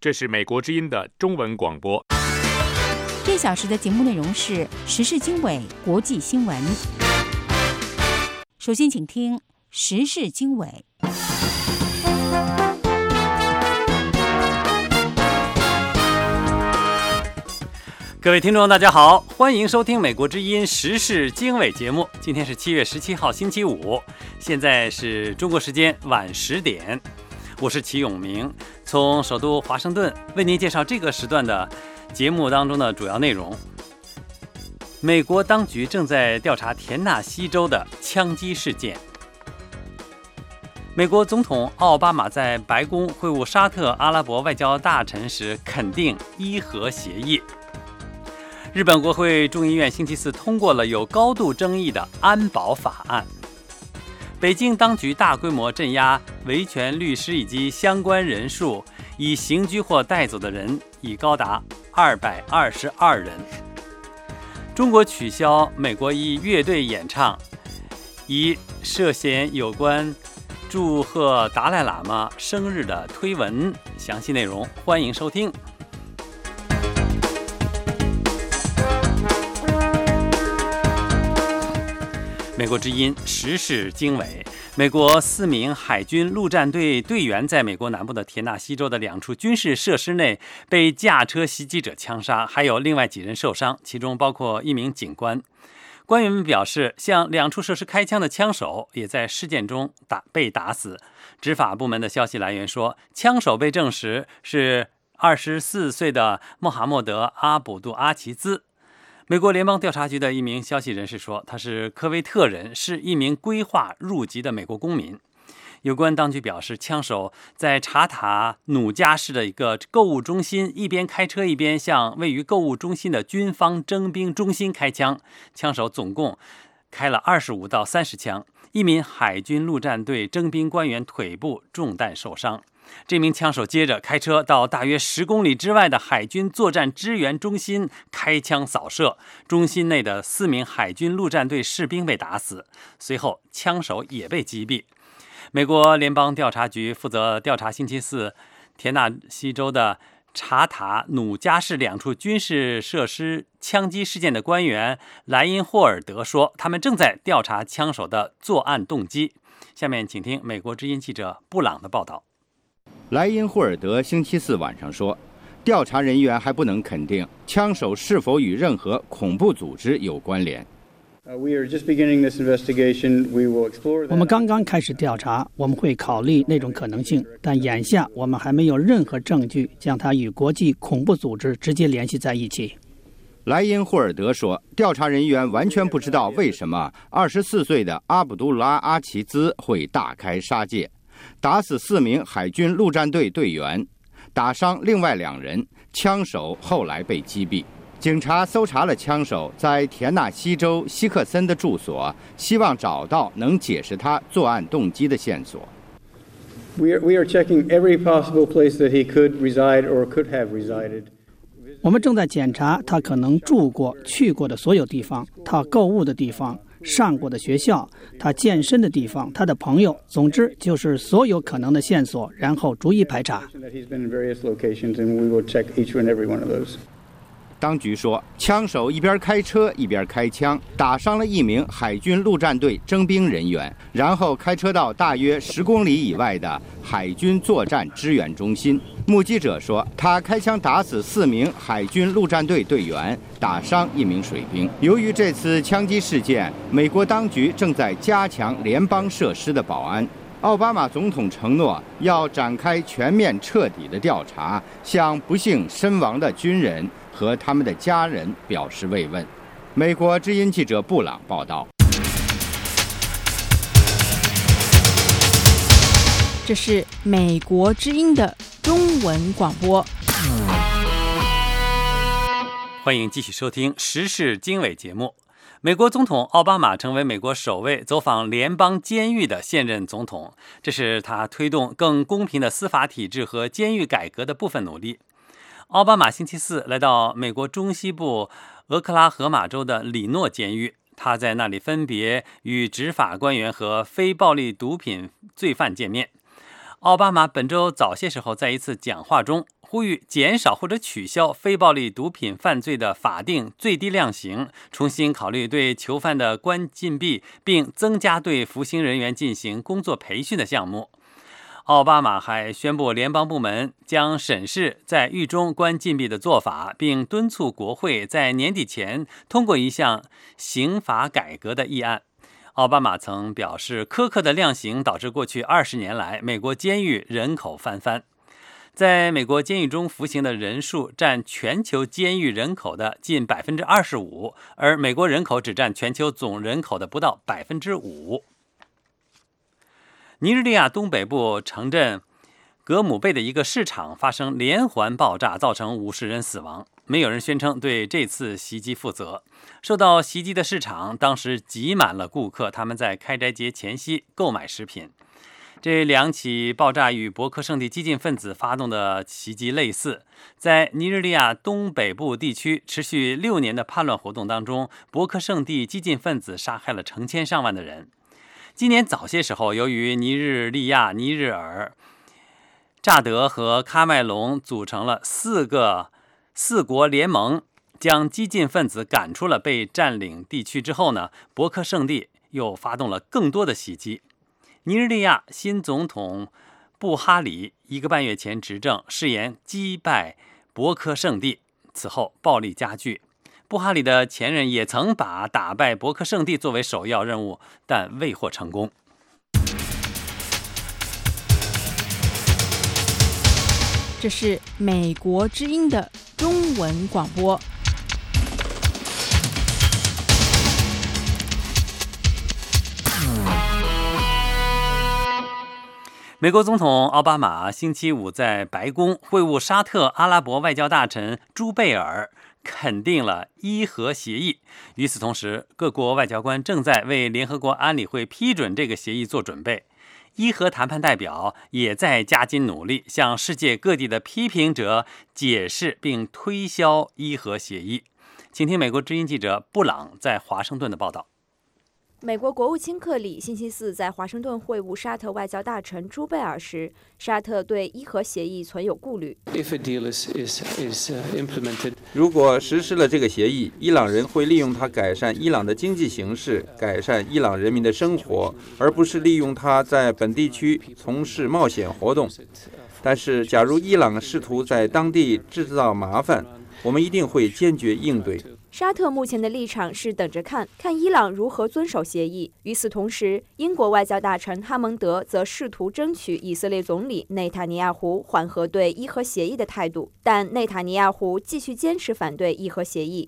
这是美国之音的中文广播。 这小时的节目内容是时事经纬国际新闻。首先请听时事经纬。 各位听众大家好，欢迎收听美国之音时事经纬节目。今天是7月17号星期五，现在是中国时间晚10点，我是齐永明，从首都华盛顿为您介绍这个时段的节目当中的主要内容。美国当局正在调查田纳西州的枪击事件。美国总统奥巴马在白宫会晤沙特阿拉伯外交大臣时肯定伊核协议。日本国会众议院星期四通过了有高度争议的安保法案。北京当局大规模镇压维权律师以及相关人数，已刑拘或带走的人已高达222人。中国取消美国一乐队演唱，以涉嫌有关祝贺达赖喇嘛生日的推文。详细内容欢迎收听。美国之音时事经纬。美国4名海军陆战队队员在美国南部的田纳西州的2处军事设施内被驾车袭击者枪杀，还有另外几人受伤，其中包括1名警官。官员们表示，向2处设施开枪的枪手也在事件中被打死。执法部门的消息来源说，枪手被证实是24岁的穆罕默德·阿卜杜阿齐兹。美国联邦调查局的一名消息人士说，他是科威特人，是一名规划入籍的美国公民。有关当局表示，枪手在查塔努加市的一个购物中心一边开车一边向位于购物中心的军方征兵中心开枪，枪手总共开了25到30枪。一名海军陆战队征兵官员腿部中弹受伤。这名枪手接着开车到大约10公里之外的海军作战支援中心开枪扫射，中心内的4名海军陆战队士兵被打死，随后枪手也被击毙。美国联邦调查局负责调查星期四田纳西州的查塔努加市2处军事设施枪击事件的官员莱因霍尔德说，他们正在调查枪手的作案动机。下面请听美国之音记者布朗的报道。 莱因霍尔德星期四晚上说，调查人员还不能肯定枪手是否与任何恐怖组织有关联。 我们刚刚开始调查，我们会考虑那种可能性，但眼下我们还没有任何证据将它与国际恐怖组织直接联系在一起。 莱因霍尔德说，调查人员完全不知道为什么24岁的阿卜杜拉阿齐兹会大开杀戒，打死4名海军陆战队队员，打伤另外2人，枪手后来被击毙。警察搜查了枪手在田纳西州希克森的住所，希望找到能解释他作案动机的线索。 We are checking every possible place that he could reside or could have resided. 我们正在检查他可能住过、去过的所有地方，他购物的地方，上过的学校，他健身的地方，他的朋友，总之就是所有可能的线索，然后逐一排查。 当局说，枪手一边开车一边开枪，打伤了1名海军陆战队征兵人员，然后开车到大约10公里以外的海军作战支援中心。目击者说，他开枪打死4名海军陆战队队员，打伤1名水兵。由于这次枪击事件，美国当局正在加强联邦设施的保安。奥巴马总统承诺要展开全面彻底的调查，向不幸身亡的军人和他们的家人表示慰问。美国之音记者布朗报道。 这是美国之音的中文广播。 欢迎继续收听时事经纬节目。美国总统奥巴马成为美国首位走访联邦监狱的现任总统，这是他推动更公平的司法体制和监狱改革的部分努力。奥巴马星期四来到美国中西部俄克拉荷马州的里诺监狱，他在那里分别与执法官员和非暴力毒品罪犯见面。奥巴马本周早些时候在一次讲话中呼吁减少或者取消非暴力毒品犯罪的法定最低量刑，重新考虑对囚犯的关禁闭，并增加对服刑人员进行工作培训的项目。奥巴马还宣布联邦部门将审视在狱中关禁闭的做法，并敦促国会在年底前通过一项刑法改革的议案。奥巴马曾表示，苛刻的量刑导致过去20年来美国监狱人口翻番。在美国监狱中服刑的人数占全球监狱人口的近 25%， 而美国人口只占全球总人口的不到 5%。尼日利亚东北部城镇格姆贝的一个市场发生连环爆炸，造成50人死亡。没有人宣称对这次袭击负责。受到袭击的市场当时挤满了顾客，他们在开斋节前夕购买食品。这2起爆炸与博克圣地激进分子发动的袭击类似。在尼日利亚东北部地区持续6年的叛乱活动当中，博克圣地激进分子杀害了成千上万的人。今年早些时候，由于尼日利亚、尼日尔、乍得和喀麦隆组成了四国联盟，将激进分子赶出了被占领地区之后呢，博克圣地又发动了更多的袭击。尼日利亚新总统布哈里1个半月前执政，誓言击败博克圣地，此后暴力加剧。布哈里的前任也曾把打败博克圣地作为首要任务，但未获成功。 这是美国之音的中文广播。 美国总统奥巴马星期五在白宫会晤沙特阿拉伯外交大臣朱贝尔，肯定了伊核协议。与此同时，各国外交官正在为联合国安理会批准这个协议做准备。伊核谈判代表也在加紧努力，向世界各地的批评者解释并推销伊核协议。请听美国之音记者布朗在华盛顿的报道。 美国国务卿克里星期四在华盛顿会晤沙特外交大臣朱贝尔时，沙特对伊核协议存有顾虑。 如果实施了这个协议，伊朗人会利用它改善伊朗的经济形势，改善伊朗人民的生活，而不是利用它在本地区从事冒险活动。但是，假如伊朗试图在当地制造麻烦，我们一定会坚决应对。 沙特目前的立场是等着看伊朗如何遵守协议。与此同时，英国外交大臣哈蒙德则试图争取以色列总理内塔尼亚胡缓和对伊核协议的态度，但内塔尼亚胡继续坚持反对伊核协议。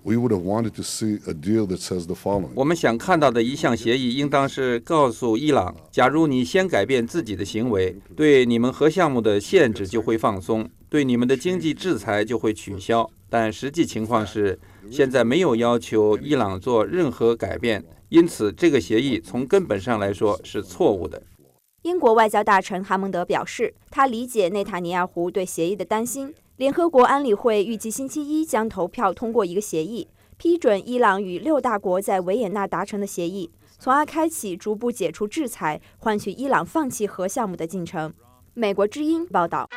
我们想看到的一项协议应当是告诉伊朗，假如你先改变自己的行为，对你们核项目的限制就会放松，对你们的经济制裁就会取消。但实际情况是，现在没有要求伊朗做任何改变，因此这个协议从根本上来说是错误的。 英国外交大臣哈蒙德表示，他理解内塔尼亚胡对协议的担心。联合国安理会预计星期一将投票通过一个协议，批准伊朗与6大国在维也纳达成的协议，从而开启逐步解除制裁，换取伊朗放弃核项目的进程。美国之音报道。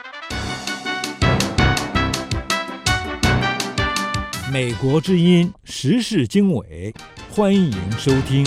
美国之音时事经纬，欢迎收听。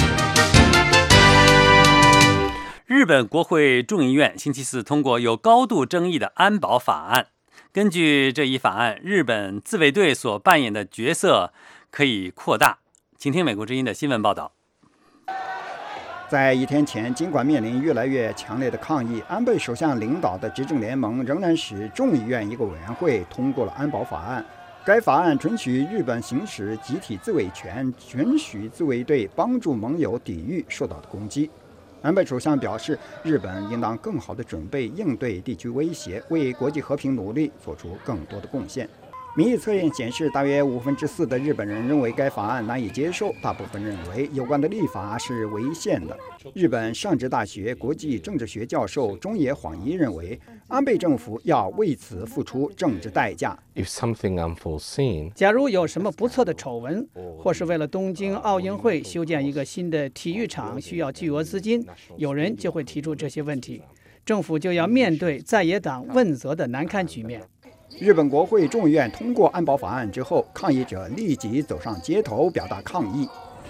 日本国会众议院星期四通过有高度争议的安保法案。根据这一法案，日本自卫队所扮演的角色可以扩大。请听美国之音的新闻报道。 在1天前，尽管面临越来越强烈的抗议，安倍首相领导的执政联盟仍然使众议院一个委员会通过了安保法案。该法案准许日本行使集体自卫权，允许自卫队帮助盟友抵御受到的攻击。安倍首相表示，日本应当更好地准备应对地区威胁，为国际和平努力做出更多的贡献。民意测验显示，大约4%的日本人认为该法案难以接受，大部分认为有关的立法是违宪的。日本上智大学国际政治学教授中野晃一认为，安倍政府要为此付出政治代价。 假如有什么不测的丑闻，或是为了东京奥运会修建一个新的体育场需要巨额资金，有人就会提出这些问题，政府就要面对在野党问责的难堪局面。 日本国会众议院通过安保法案之后，抗议者立即走上街头表达抗议。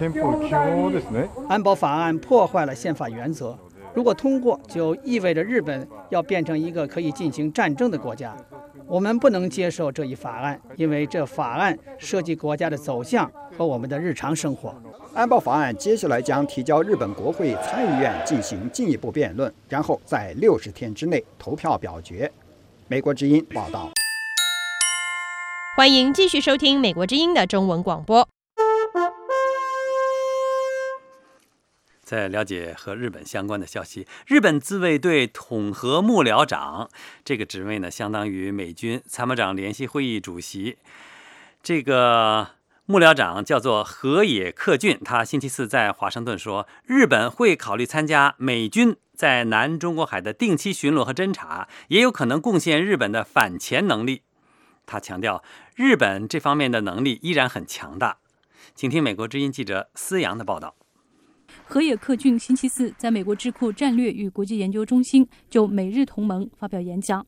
安保法案破坏了宪法原则，如果通过，就意味着日本要变成一个可以进行战争的国家。我们不能接受这一法案，因为这法案涉及国家的走向和我们的日常生活。 安保法案接下来将提交日本国会参议院进行进一步辩论，然后在60天之内投票表决。美国之音报道。 欢迎继续收听美国之音的中文广播。 在了解和日本相关的消息，日本自卫队统合幕僚长这个职位呢，相当于美军参谋长联席会议主席。这个幕僚长叫做河野克俊，他星期四在华盛顿说，日本会考虑参加美军在南中国海的定期巡逻和侦察，也有可能贡献日本的反潜能力。他强调，日本这方面的能力依然很强大。请听美国之音记者思阳的报道。 河野克俊星期四在美国智库战略与国际研究中心就美日同盟发表演讲。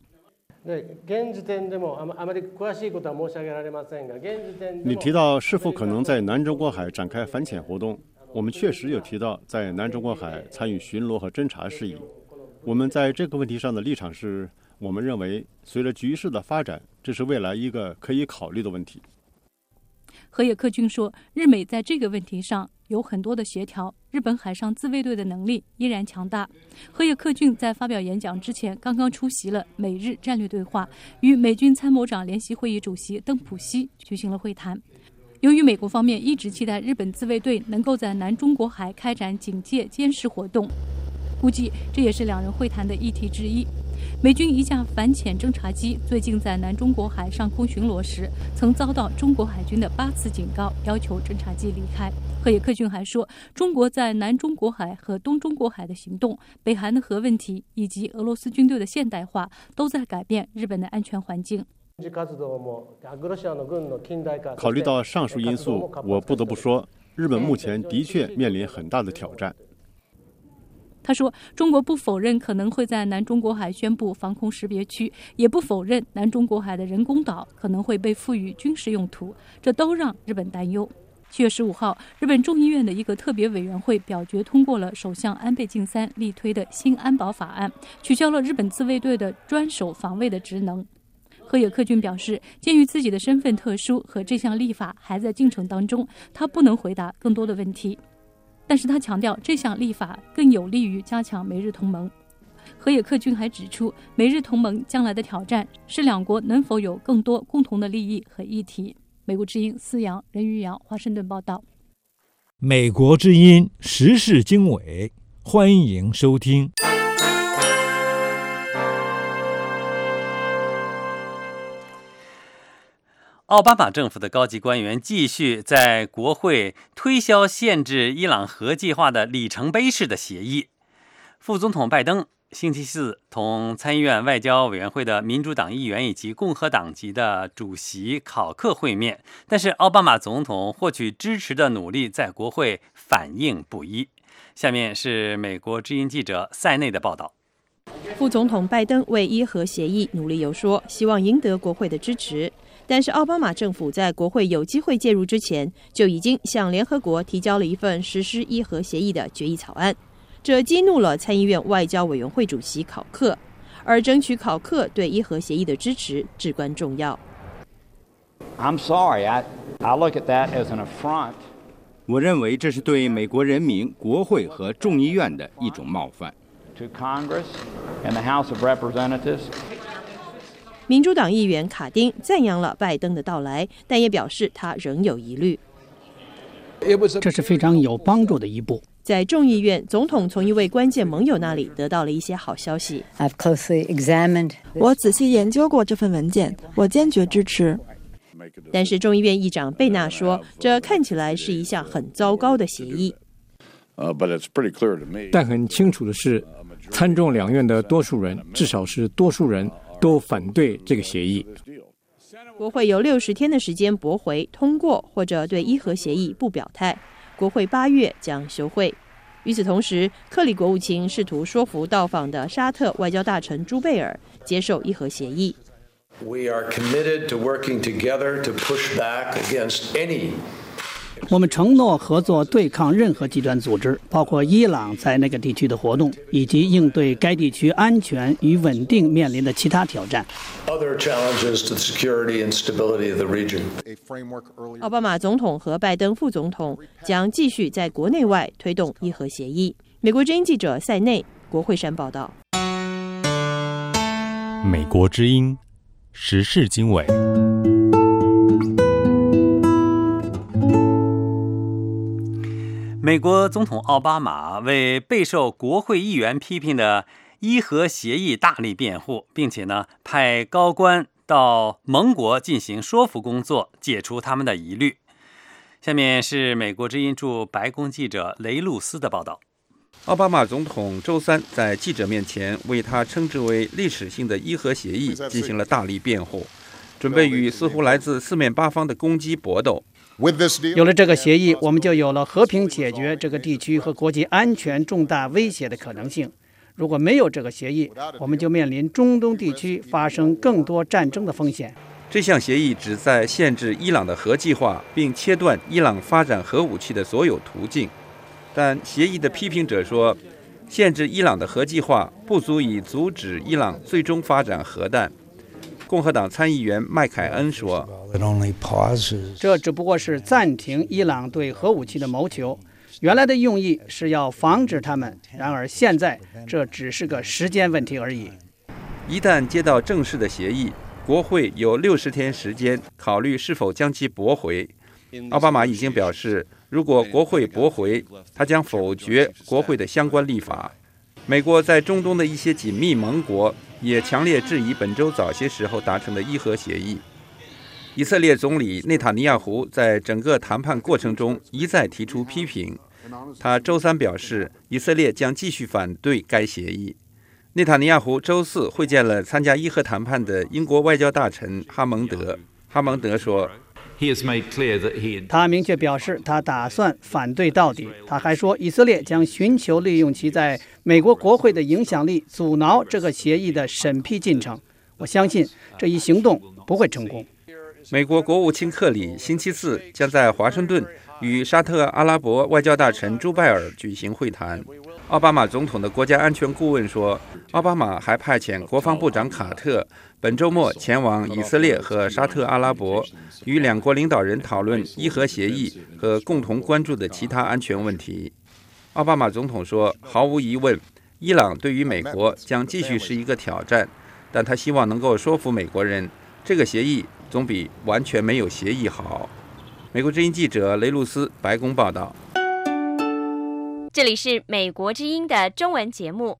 你提到是否可能在南中国海展开反潜活动，我们确实有提到在南中国海参与巡逻和侦察事宜。我们在这个问题上的立场是，我们认为随着局势的发展，这是未来一个可以考虑的问题。 河野克俊说，日美在这个问题上有很多的协调，日本海上自卫队的能力依然强大。河野克俊在发表演讲之前，刚刚出席了美日战略对话，与美军参谋长联席会议主席邓普西举行了会谈。由于美国方面一直期待日本自卫队能够在南中国海开展警戒监视活动，估计这也是两人会谈的议题之一。美军一架反潜侦察机最近在南中国海上空巡逻时，曾遭到中国海军的8次警告，要求侦察机离开。河野克俊还说，中国在南中国海和东中国海的行动、北韩的核问题以及俄罗斯军队的现代化，都在改变日本的安全环境。 考虑到上述因素，我不得不说，日本目前的确面临很大的挑战。 他说，中国不否认可能会在南中国海宣布防空识别区，也不否认南中国海的人工岛可能会被赋予军事用途，这都让日本担忧。7月15号，日本众议院的一个特别委员会表决通过了首相安倍晋三力推的新安保法案，取消了日本自卫队的专守防卫的职能。河野克俊表示，鉴于自己的身份特殊和这项立法还在进程当中，他不能回答更多的问题。但是他强调，这项立法更有利于加强美日同盟。河野克俊还指出，美日同盟将来的挑战是两国能否有更多共同的利益和议题。美国之音思阳、任玉阳华盛顿报道。 美国之音时事经纬，欢迎收听。 奥巴马政府的高级官员继续在国会推销限制伊朗核计划的里程碑式的协议。副总统拜登星期四同参议院外交委员会的民主党议员以及共和党籍的主席考克会面，但是奥巴马总统获取支持的努力在国会反应不一。下面是美国之音记者塞内的报道。 副总统拜登为伊核协议努力游说，希望赢得国会的支持。但是奥巴马政府在国会有机会介入之前，就已经向联合国提交了一份实施伊核协议的决议草案，这激怒了参议院外交委员会主席考克，而争取考克对伊核协议的支持至关重要。 I'm sorry, I look at that as an affront. 我认为这是对美国人民、国会和众议院的一种冒犯。 To Congress and the House of Representatives. 民主党议员卡丁赞扬了拜登的到来，但也表示他仍有疑虑。 这是非常有帮助的一步。 在众议院，总统从一位关键盟友那里得到了一些好消息。 我仔细研究过这份文件，我坚决支持。 但是众议院议长贝纳说，这看起来是一项很糟糕的协议。 但很清楚的是，参众两院的多数人，至少是多数人，都反对这个协议。 国会有60天的时间驳回、通过或者对伊核协议不表态。国会8月将休会。与此同时，克里国务卿试图说服到访的沙特外交大臣朱贝尔接受伊核协议。 We are committed to working together to push back against any 我们承诺合作对抗任何极端组织，包括伊朗在那个地区的活动，以及应对该地区安全与稳定面临的其他挑战。 奥巴马总统和拜登副总统将继续在国内外推动伊核协议。美国之音记者塞内，国会山报道。 美国之音时事经纬。 美国总统奥巴马为备受国会议员批评的伊核协议大力辩护，并且派高官到盟国进行说服工作，解除他们的疑虑。下面是美国之音驻白宫记者雷路斯的报道。 奥巴马总统周三在记者面前为他称之为历史性的伊核协议进行了大力辩护，准备与似乎来自四面八方的攻击搏斗。 有了这个协议，我们就有了和平解决这个地区和国际安全重大威胁的可能性。如果没有这个协议，我们就面临中东地区发生更多战争的风险。 这项协议旨在限制伊朗的核计划，并切断伊朗发展核武器的所有途径。但协议的批评者说，限制伊朗的核计划不足以阻止伊朗最终发展核弹。共和党参议员麦凯恩说， 这只不过是暂停伊朗对核武器的谋求，原来的用意是要防止他们，然而现在这只是个时间问题而已。 一旦接到正式的协议，国会有60天时间考虑是否将其驳回。奥巴马已经表示，如果国会驳回，他将否决国会的相关立法。美国在中东的一些紧密盟国也强烈质疑本周早些时候达成的伊核协议。以色列总理内塔尼亚胡在整个谈判过程中一再提出批评，他周三表示，以色列将继续反对该协议。内塔尼亚胡周四会见了参加伊核谈判的英国外交大臣哈蒙德。哈蒙德说， 他明确表示他打算反对到底。他还说，以色列将寻求利用其在美国国会的影响力，阻挠这个协议的审批进程。我相信这一行动不会成功。 美国国务卿克里星期四将在华盛顿与沙特阿拉伯外交大臣朱拜尔举行会谈。奥巴马总统的国家安全顾问说，奥巴马还派遣国防部长卡特本周末前往以色列和沙特阿拉伯，与两国领导人讨论伊核协议和共同关注的其他安全问题。奥巴马总统说，毫无疑问，伊朗对于美国将继续是一个挑战，但他希望能够说服美国人，这个协议总比完全没有协议好。美国之音记者雷路斯，白宫报道。 这里是美国之音的中文节目。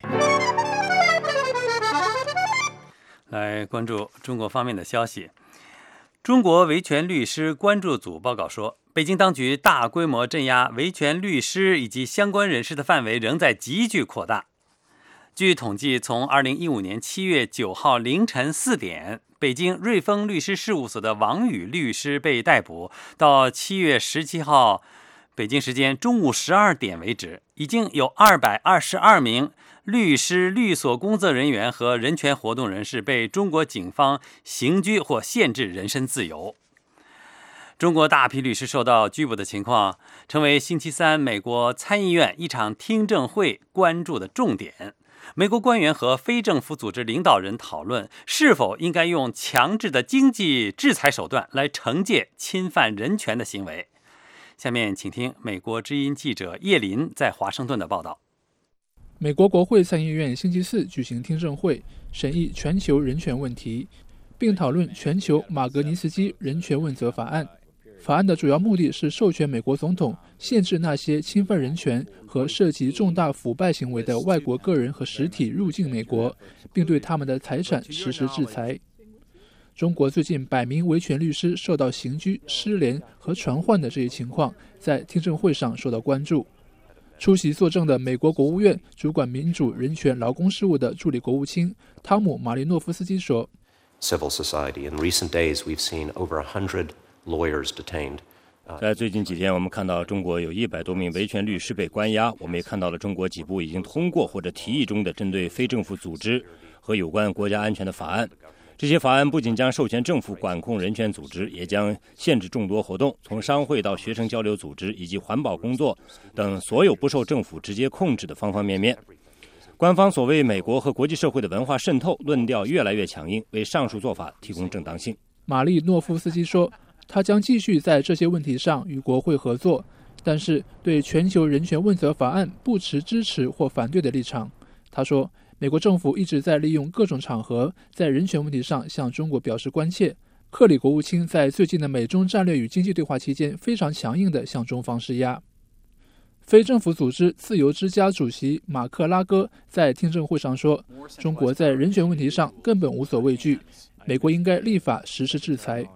来关注中国方面的消息。中国维权律师关注组报告说，北京当局大规模镇压维权律师以及相关人士的范围仍在急剧扩大。据统计，从2015年7月9号凌晨4点，北京瑞丰律师事务所的王宇律师被逮捕，到7月17号北京时间中午12点为止，已经有222名律师、律所工作人员和人权活动人士被中国警方刑拘或限制人身自由。中国大批律师受到拘捕的情况，成为星期三美国参议院一场听证会关注的重点。美国官员和非政府组织领导人讨论是否应该用强制的经济制裁手段来惩戒侵犯人权的行为。下面请听美国之音记者叶林在华盛顿的报道。 美国国会参议院星期四举行听证会，审议全球人权问题，并讨论全球马格尼斯基人权问责法案。法案的主要目的是授权美国总统限制那些侵犯人权和涉及重大腐败行为的外国个人和实体入境美国，并对他们的财产实施制裁。中国最近100名维权律师受到刑拘、失联和传唤的这一情况，在听证会上受到关注。出席作证的美国国务院主管民主、人权、劳工事务的助理国务卿汤姆·马利诺夫斯基说 Civil society. In recent days, we've seen over 100 lawyers detained. 在最近几天，我们看到中国有100多名维权律师被关押。我们也看到了中国几部已经通过或者提议中的针对非政府组织和有关国家安全的法案。 这些法案不仅将授权政府管控人权组织，也将限制众多活动，从商会到学生交流组织以及环保工作等所有不受政府直接控制的方方面面。官方所谓美国和国际社会的文化渗透论调越来越强硬，为上述做法提供正当性。 马利诺夫斯基说，他将继续在这些问题上与国会合作，但是对全球人权问责法案不持支持或反对的立场。他说，美国政府一直在利用各种场合在人权问题上向中国表示关切。克里国务卿在最近的美中战略与经济对话期间非常强硬地向中方施压。非政府组织自由之家主席马克拉戈在听证会上说，中国在人权问题上根本无所畏惧，美国应该立法实施制裁。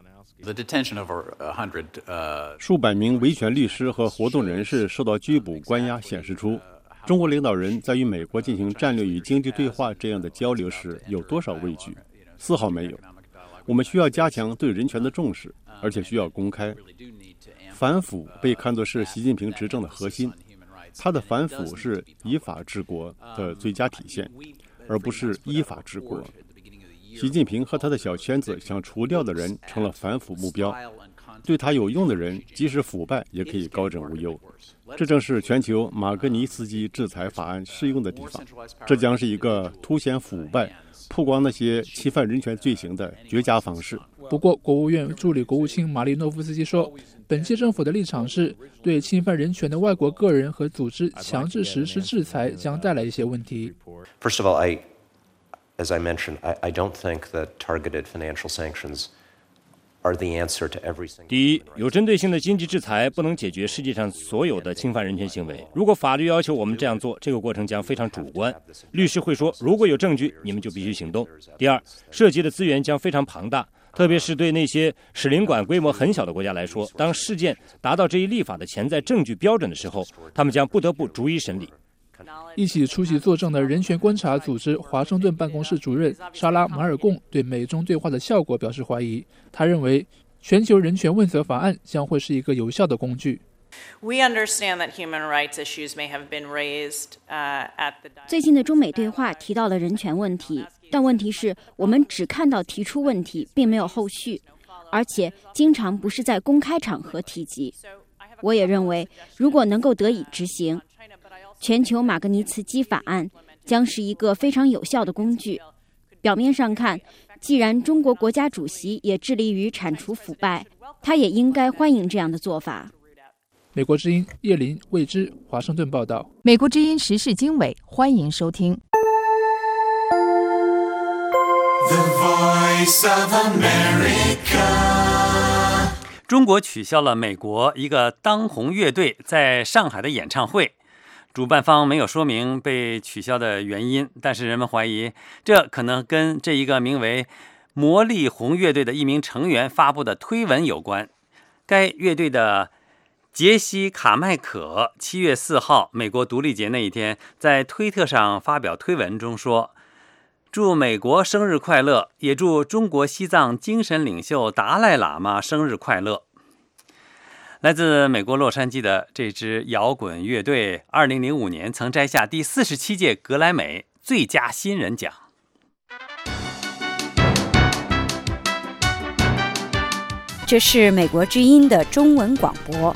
数百名维权律师和活动人士受到拘捕关押，显示出中国领导人在与美国进行战略与经济对话这样的交流时有多少畏惧？丝毫没有。我们需要加强对人权的重视，而且需要公开。反腐被看作是习近平执政的核心，他的反腐是以法治国的最佳体现，而不是依法治国。习近平和他的小圈子想除掉的人成了反腐目标，对他有用的人即使腐败也可以高枕无忧。这正是全球马格尼茨基制裁法案适用的地方。这将是一个凸显腐败、曝光那些侵犯人权罪行的绝佳方式。 不过，国务院助理国务卿马利诺夫斯基说，本届政府的立场是对侵犯人权的外国个人和组织强制实施制裁将带来一些问题。 First of all, as I mentioned, I don't think that targeted financial sanctions are the answer to every single. 第一，有针对性的经济制裁不能解决世界上所有的侵犯人权行为。如果法律要求我们这样做，这个过程将非常主观。律师会说，如果有证据，你们就必须行动。第二，涉及的资源将非常庞大，特别是对那些使领馆规模很小的国家来说，当事件达到这一立法的潜在证据标准的时候，他们将不得不逐一审理。 一起出席作证的人权观察组织华盛顿办公室主任莎拉·马尔贡对美中对话的效果表示怀疑。他认为，全球人权问责法案将会是一个有效的工具。 最近的中美对话提到了人权问题，但问题是我们只看到提出问题，并没有后续，而且经常不是在公开场合提及。我也认为，如果能够得以执行，全球马格尼茨基法案将是一个非常有效的工具。表面上看，既然中国国家主席也致力于铲除腐败，他也应该欢迎这样的做法。 美国之音叶林、魏之，华盛顿报道。 美国之音时事经纬，欢迎收听。 The Voice of America。 中国取消了美国一个当红乐队在上海的演唱会，主办方没有说明被取消的原因，但是人们怀疑这可能跟这一个名为魔力红乐队的一名成员发布的推文有关。该乐队的杰西·卡麦可7月4号美国独立节那一天在推特上发表推文中说，祝美国生日快乐，也祝中国西藏精神领袖达赖喇嘛生日快乐。来自美国洛杉矶的这支摇滚乐队2005年曾摘下第47届格莱美最佳新人奖。 这是美国之音的中文广播。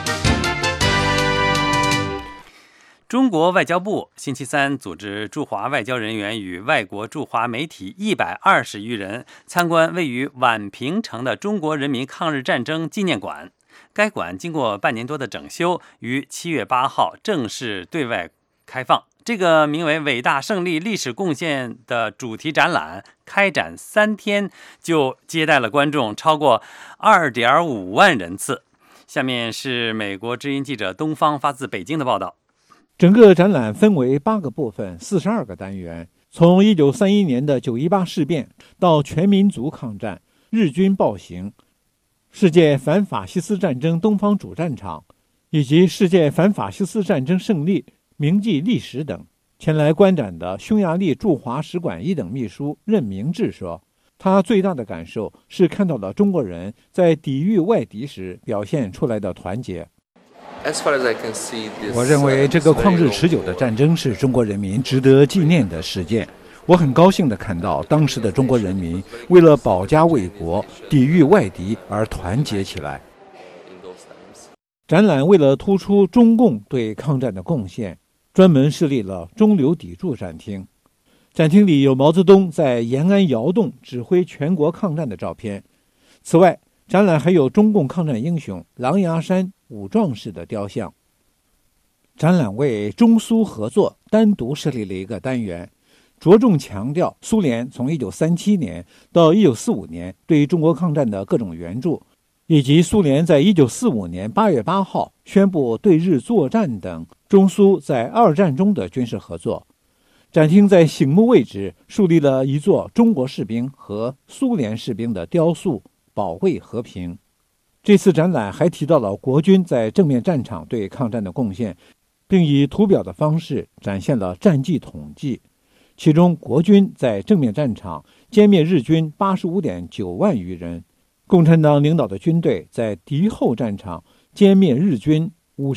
中国外交部星期三组织驻华外交人员与外国驻华媒体120余人参观位于宛平城的中国人民抗日战争纪念馆。该馆经过半年多的整修，于7月8号正式对外开放。这个名为“伟大胜利历史贡献”的主题展览开展3天，就接待了观众超过2.5万人次。下面是美国之音记者东方发自北京的报道。 整个展览分为8个部分，42个单元，从1931年的9·18事变到全民族抗战、日军暴行、世界反法西斯战争东方主战场以及世界反法西斯战争胜利铭记历史等。前来观展的匈牙利驻华使馆1等秘书任明志说，他最大的感受是看到了中国人在抵御外敌时表现出来的团结。 我认为这个旷日持久的战争是中国人民值得纪念的事件。 我很高兴地看到当时的中国人民为了保家卫国、抵御外敌而团结起来。展览为了突出中共对抗战的贡献，专门设立了中流砥柱展厅。展厅里有毛泽东在延安窑洞指挥全国抗战的照片。此外，展览还有中共抗战英雄狼牙山武壮士的雕像。展览为中苏合作单独设立了一个单元，着重强调苏联从1937年到1945年对中国抗战的各种援助，以及苏联在1945年8月8号宣布对日作战等中苏在二战中的军事合作。展厅在醒目位置树立了一座中国士兵和苏联士兵的雕塑，保卫和平。这次展览还提到了国军在正面战场对抗战的贡献，并以图表的方式展现了战绩统计。其中，国军在正面战场歼灭日军85.9万余人，共产党领导的军队在敌后战场歼灭日军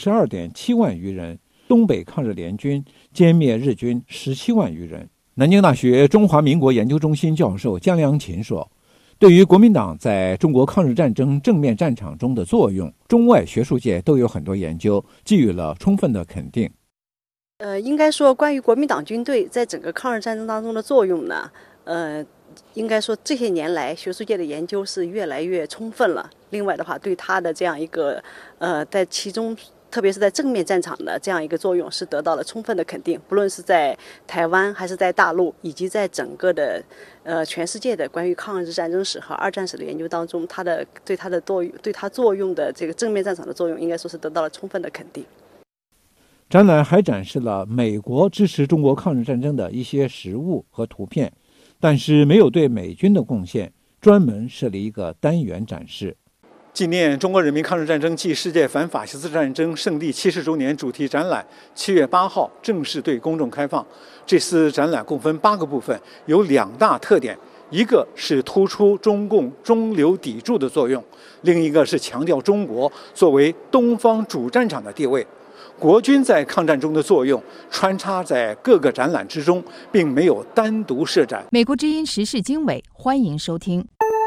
52.7万余人，东北抗日联军歼灭日军17万余人。南京大学中华民国研究中心教授江良琴说，对于国民党在中国抗日战争正面战场中的作用，中外学术界都有很多研究，给予了充分的肯定。 应该说关于国民党军队在整个抗日战争当中的作用呢，应该说这些年来学术界的研究是越来越充分了。另外的话，对他的这样一个在其中特别是在正面战场的这样一个作用是得到了充分的肯定，不论是在台湾还是在大陆，以及在整个的全世界的关于抗日战争史和二战史的研究当中，对它作用的这个正面战场的作用，应该说是得到了充分的肯定。 展览还展示了美国支持中国抗日战争的一些实物和图片，但是没有对美军的贡献专门设立一个单元展示。纪念中国人民抗日战争暨世界反法西斯战争胜利70周年主题展览7月8号正式对公众开放。这次展览共分8个部分，有2大特点，一个是突出中共中流砥柱的作用，另一个是强调中国作为东方主战场的地位。国军在抗战中的作用穿插在各个展览之中，并没有单独设展。 美国之音时事经纬，欢迎收听。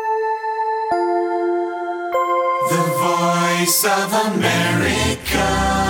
The Voice of America。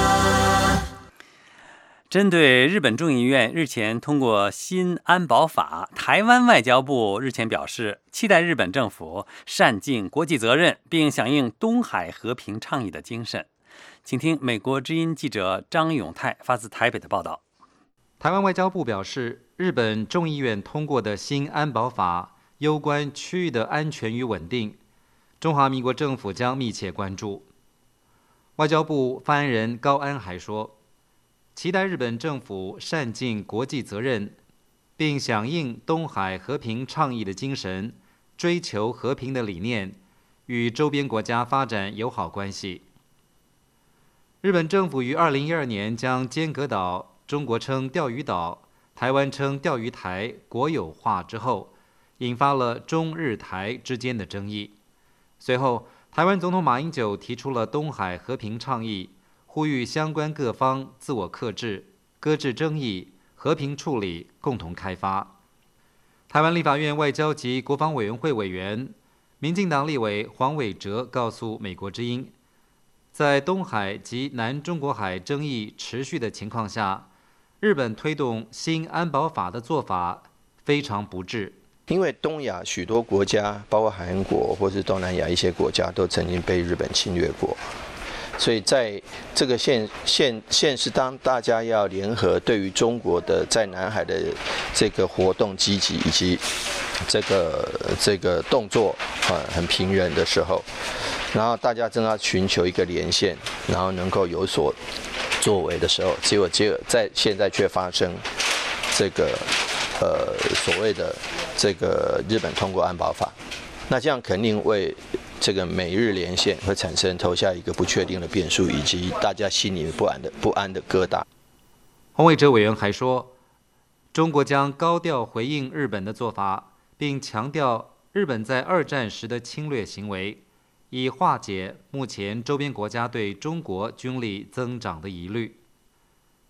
针对日本众议院日前通过新安保法，台湾外交部日前表示，期待日本政府善尽国际责任，并响应东海和平倡议的精神。请听美国之音记者张永泰发自台北的报道。 台湾外交部表示，日本众议院通过的新安保法攸关区域的安全与稳定，中华民国政府将密切关注。外交部发言人高安还说，期待日本政府善尽国际责任，并响应东海和平倡议的精神，追求和平的理念，与周边国家发展友好关系。日本政府于2012年将尖阁岛（中国称钓鱼岛，台湾称钓鱼台）国有化之后，引发了中日台之间的争议。随后，台湾总统马英九提出了东海和平倡议，呼吁相关各方自我克制，搁置争议，和平处理，共同开发。台湾立法院外交及国防委员会委员、民进党立委黄伟哲告诉美国之音，在东海及南中国海争议持续的情况下，日本推动新安保法的做法非常不智。 因为东亚许多国家，包括韩国或是东南亚一些国家，都曾经被日本侵略过，所以在这个现实，当大家要联合对于中国的在南海的这个活动积极以及这个动作很平忍的时候，然后大家正要寻求一个连线，然后能够有所作为的时候，结果在现在却发生这个所谓的这个日本通过安保法，那这样肯定为这个美日连线会产生投下一个不确定的变数，以及大家心里不安的疙瘩。 洪伟哲委员还说，中国将高调回应日本的做法，并强调日本在二战时的侵略行为，以化解目前周边国家对中国军力增长的疑虑。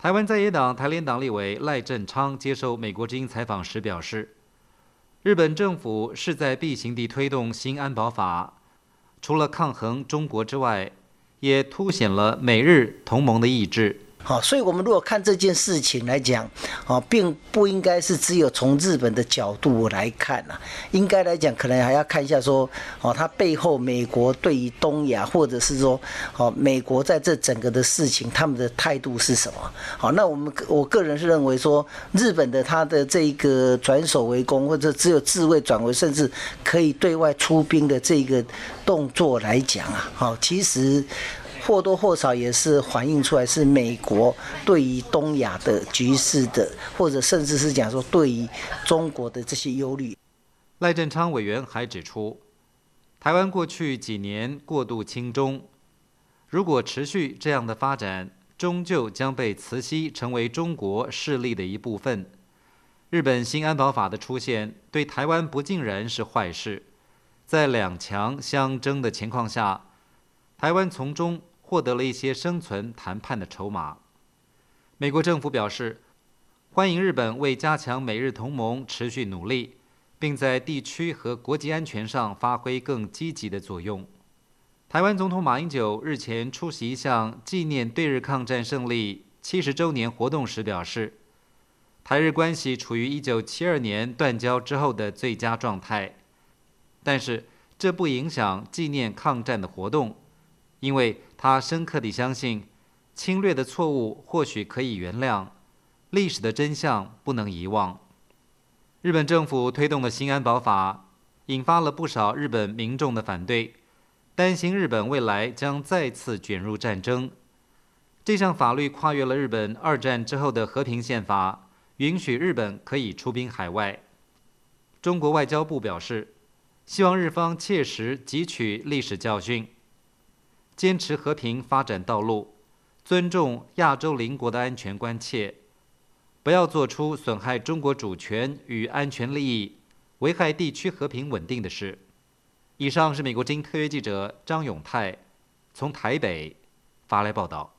台湾在野党台联党立委赖振昌接受美国之音采访时表示，日本政府势在必行地推动新安保法，除了抗衡中国之外，也凸显了美日同盟的意志。 好，所以我们如果看这件事情来讲，并不应该是只有从日本的角度来看啊，应该来讲可能还要看一下说，它背后美国对于东亚，或者是说，美国在这整个的事情他们的态度是什么？好，那我个人是认为说，日本的他的这个转守为攻，或者只有自卫转为，甚至可以对外出兵的这个动作来讲啊，其实或多或少也是反映出来是美国对于东亚的局势的，或者甚至是讲说对于中国的这些忧虑。 赖振昌委员还指出，台湾过去几年过度亲中，如果持续这样的发展，终究将被磁吸成为中国势力的一部分。日本新安保法的出现对台湾不尽然是坏事，在两强相争的情况下，台湾从中获得了一些生存谈判的筹码。美国政府表示，欢迎日本为加强美日同盟持续努力，并在地区和国际安全上发挥更积极的作用。台湾总统马英九日前出席一项纪念对日抗战胜利70周年活动时表示，台日关系处于1972年断交之后的最佳状态，但是这不影响纪念抗战的活动，因为他深刻地相信，侵略的错误或许可以原谅，历史的真相不能遗忘。日本政府推动的新安保法引发了不少日本民众的反对，担心日本未来将再次卷入战争。这项法律跨越了日本2战之后的和平宪法，允许日本可以出兵海外。中国外交部表示，希望日方切实汲取历史教训，坚持和平发展道路，尊重亚洲邻国的安全关切，不要做出损害中国主权与安全利益、危害地区和平稳定的事。以上是美国之音特约记者张永泰从台北发来报道。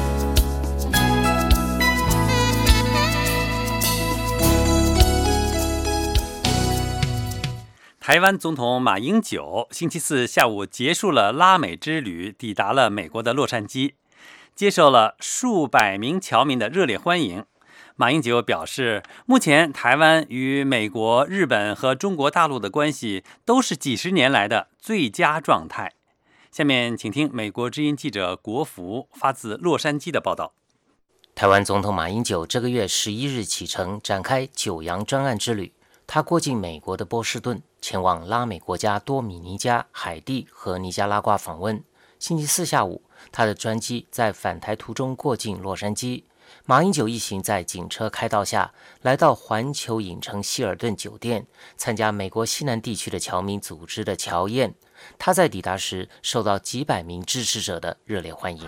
台湾总统马英九星期四下午结束了拉美之旅，抵达了美国的洛杉矶，接受了数百名侨民的热烈欢迎。马英九表示，目前台湾与美国、日本和中国大陆的关系都是几十年来的最佳状态。下面请听美国之音记者国福发自洛杉矶的报道。 台湾总统马英九这个月11日启程，展开九洋专案之旅。他过境美国的波士顿，前往拉美国家多米尼加、海地和尼加拉瓜访问。星期四下午，他的专机在返台途中过境洛杉矶。马英九一行在警车开道下，来到环球影城希尔顿酒店，参加美国西南地区的侨民组织的侨宴。他在抵达时，受到几百名支持者的热烈欢迎，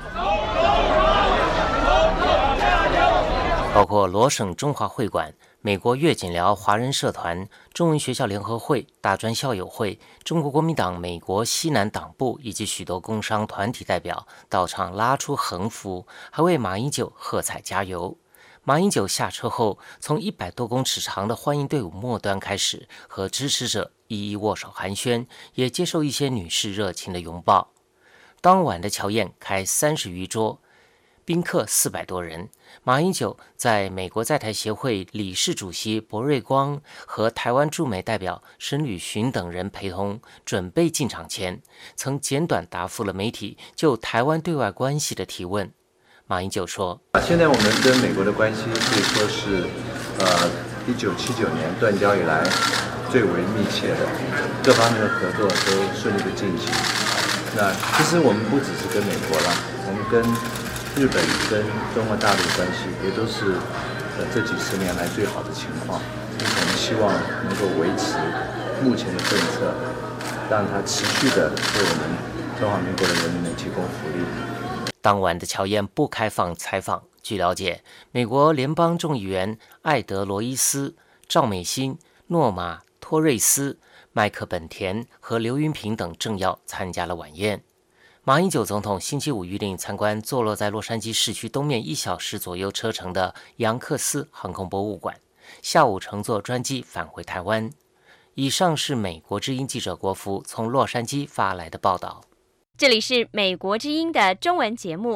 包括罗省中华会馆、美国越锦寮华人社团、中文学校联合会、大专校友会、中国国民党美国西南党部以及许多工商团体代表到场拉出横幅，还为马英九喝彩加油。马英九下车后，从100多公尺长的欢迎队伍末端开始，和支持者一一握手寒暄，也接受一些女士热情的拥抱。当晚的侨宴开30余桌，宾客400多人。马英九在美国在台协会理事主席博瑞光和台湾驻美代表沈履寻等人陪同，准备进场前，曾简短答复了媒体就台湾对外关系的提问。马英九说：“ 现在我们跟美国的关系可以说是1979年断交以来最为密切的，各方面的合作都顺利的进行。那其实我们不只是跟美国啦，我们跟日本跟中国大陆关系也都是这几十年来最好的情况，因此我们希望能够维持目前的政策，让它持续的为我们中华民国的人民提供福利。” 当晚的侨宴不开放采访。据了解，美国联邦众议员艾德罗伊斯、赵美心、诺玛托瑞斯、麦克本田和刘云平等政要参加了晚宴。 马英九总统星期五预定参观坐落在洛杉矶市区东面1小时左右车程的杨克斯航空博物馆，下午乘坐专机返回台湾。以上是美国之音记者国福从洛杉矶发来的报道。 这里是美国之音的中文节目。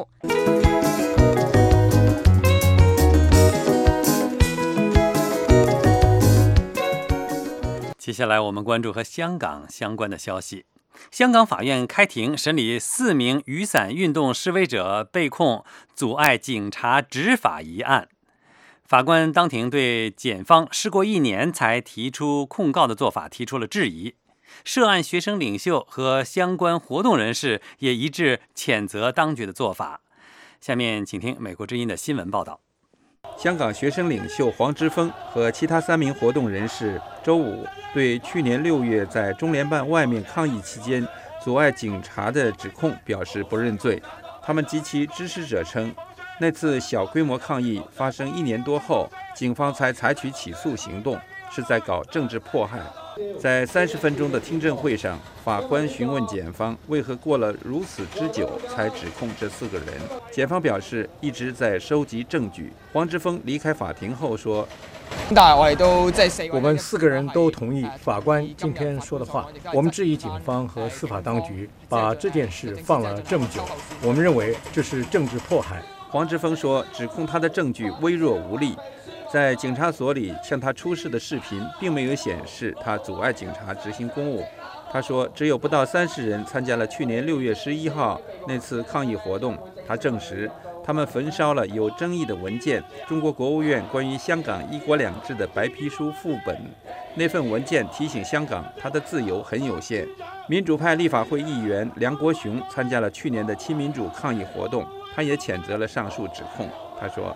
接下来我们关注和香港相关的消息。香港法院开庭审理4名雨伞运动示威者被控阻碍警察执法一案。法官当庭对检方事过1年才提出控告的做法提出了质疑。涉案学生领袖和相关活动人士也一致谴责当局的做法。下面请听美国之音的新闻报道。 香港学生领袖黄之锋和其他3名活动人士周五对去年6月在中联办外面抗议期间阻碍警察的指控表示不认罪。他们及其支持者称，那次小规模抗议发生1年多后，警方才采取起诉行动，是在搞政治迫害。在30分钟的听证会上，法官询问检方为何过了如此之久才指控这4个人。检方表示一直在收集证据。黄之锋离开法庭后说， 我们4个人都同意法官今天说的话。我们质疑警方和司法当局把这件事放了这么久，我们认为这是政治迫害。 黄之锋说，指控他的证据微弱无力。在警察所里向他出示的视频并没有显示他阻碍警察执行公务。他说，只有不到30人参加了去年6月11号那次抗议活动。他证实，他们焚烧了有争议的文件——中国国务院关于香港1国2制的白皮书副本。那份文件提醒香港，它的自由很有限。民主派立法会议员梁国雄参加了去年的亲民主抗议活动，他也谴责了上述指控。他说，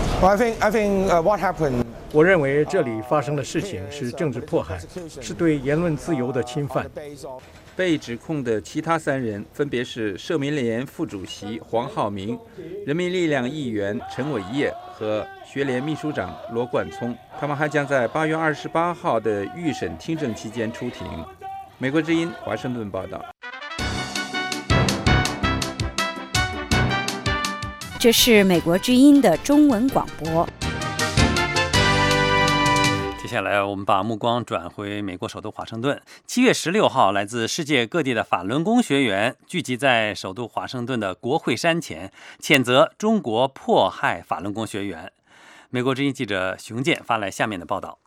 我认为这里发生的事情是政治迫害，是对言论自由的侵犯。 被指控的其他3人分别是社民联副主席黄浩明、人民力量议员陈伟业和学联秘书长罗冠聪。他们还将在8月28号的预审听证期间出庭。美国之音华盛顿报道。 这是美国之音的中文广播。 接下来我们把目光转回美国首都华盛顿。7月16号，来自世界各地的法轮功学员聚集在首都华盛顿的国会山前，谴责中国迫害法轮功学员。美国之音记者熊健发来下面的报道。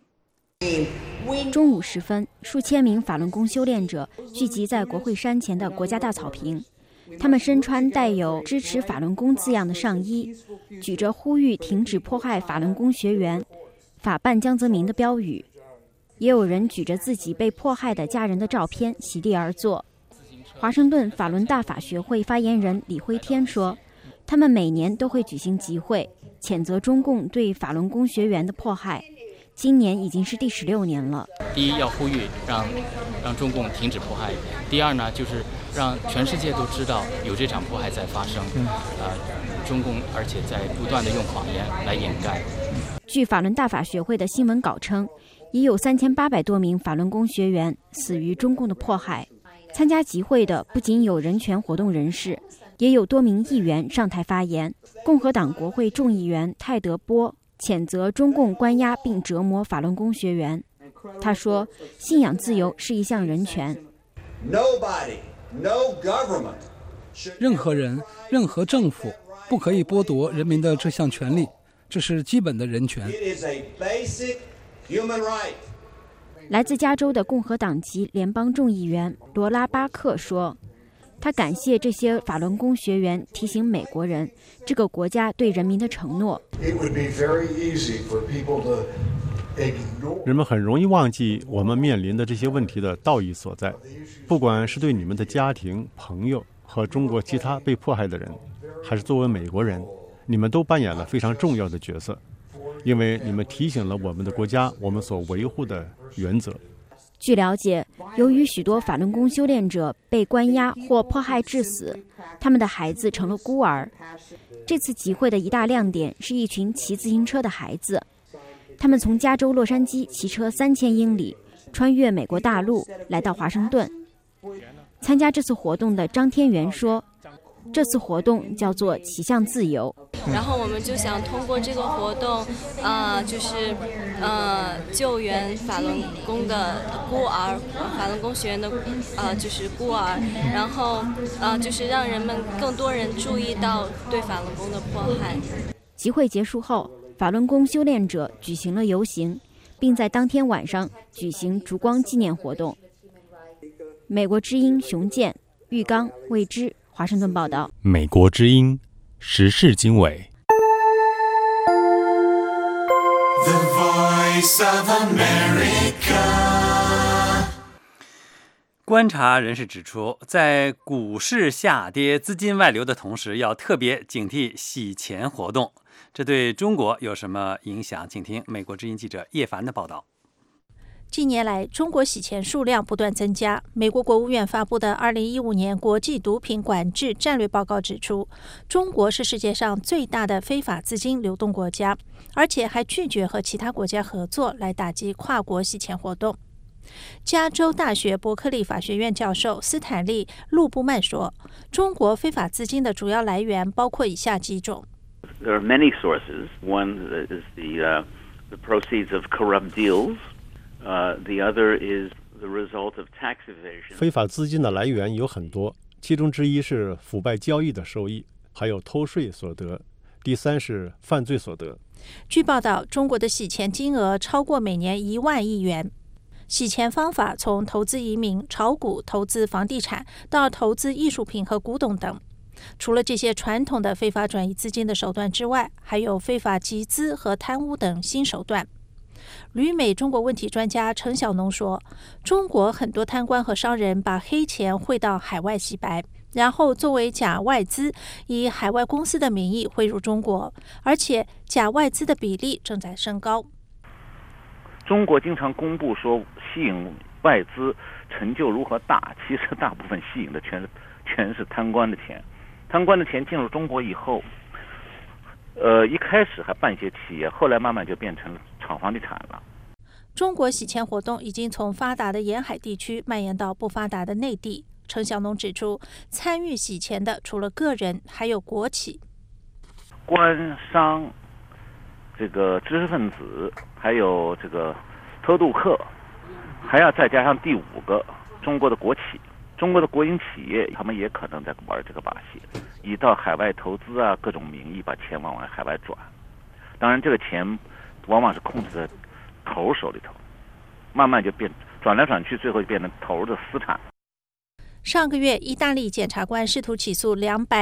中午时分，数千名法轮功修炼者聚集在国会山前的国家大草坪。他们身穿带有支持法轮功字样的上衣，举着呼吁停止迫害法轮功学员、法办江泽民的标语，也有人举着自己被迫害的家人的照片席地而坐。华盛顿法轮大法学会发言人李辉天说，他们每年都会举行集会，谴责中共对法轮功学员的迫害。今年已经是第16年了。 第一，要呼吁让中共停止迫害；第二呢，就是让全世界都知道有这场迫害在发生。中共而且在不断地用谎言来掩盖。 据法轮大法学会的新闻稿称，已有3800多名法轮功学员死于中共的迫害。参加集会的不仅有人权活动人士，也有多名议员上台发言。共和党国会众议员泰德·波谴责中共关押并折磨法轮功学员。他说，信仰自由是一项人权。 任何人、任何政府不可以剥夺人民的这项权利，这是基本的人权。 来自加州的共和党籍联邦众议员罗拉·巴克说，他感谢这些法轮功学员提醒美国人这个国家对人民的承诺。 人们很容易忘记我们面临的这些问题的道义所在，不管是对你们的家庭、朋友和中国其他被迫害的人，还是作为美国人，你们都扮演了非常重要的角色，因为你们提醒了我们的国家我们所维护的原则。 据了解，由于许多法轮功修炼者被关押或迫害致死，他们的孩子成了孤儿。这次集会的一大亮点是一群骑自行车的孩子，他们从加州洛杉矶骑车3000英里，穿越美国大陆，来到华盛顿。 参加这次活动的张天元说，这次活动叫做骑向自由。 然后我们就想通过这个活动，救援法轮功的孤儿，法轮功学员的就是孤儿，然后就是让人们更多人注意到对法轮功的迫害。 集会结束后，法轮功修炼者举行了游行，并在当天晚上举行烛光纪念活动。美国之音熊健、玉刚、魏之华盛顿报道。 美国之音时事经纬。 The Voice of America。 观察人士指出，在股市下跌、资金外流的同时，要特别警惕洗钱活动。这对中国有什么影响？请听美国之音记者叶凡的报道。 近年来，中国洗钱数量不断增加。美国国务院发布的2015年国际毒品管制战略报告指出，中国是世界上最大的非法资金流动国家，而且还拒绝和其他国家合作来打击跨国洗钱活动。加州大学伯克利法学院教授斯坦利·路布曼说，中国非法资金的主要来源包括以下几种。 There are many sources. One is the proceeds of corrupt deals. The other is the result of tax evasion. 非法资金的来源有很多，其中之一是腐败交易的收益，还有偷税所得，第三是犯罪所得。 据报道，中国的洗钱金额超过每年1万亿元。洗钱方法从投资移民、炒股、投资房地产到投资艺术品和古董等。除了这些传统的非法转移资金的手段之外，还有非法集资和贪污等新手段。旅美中国问题专家陈小农说，中国很多贪官和商人把黑钱汇到海外洗白，然后作为假外资，以海外公司的名义汇入中国，而且假外资的比例正在升高。 中国经常公布说吸引外资成就如何大，其实大部分吸引的全是贪官的钱。贪官的钱进入中国以后，一开始还办一些企业，后来慢慢就变成了炒房地产了。 中国洗钱活动已经从发达的沿海地区蔓延到不发达的内地。陈小农指出，参与洗钱的除了个人，还有国企、 官商、这个知识分子，还有这个偷渡客，还要再加上第5个中国的国企。中国的国营企业，他们也可能在玩这个把戏，以到海外投资啊各种名义把钱往海外转。当然，这个钱往往是控制在头手里头，慢慢就转来转去，最后就变成头的私产。 上个月，意大利检察官试图起诉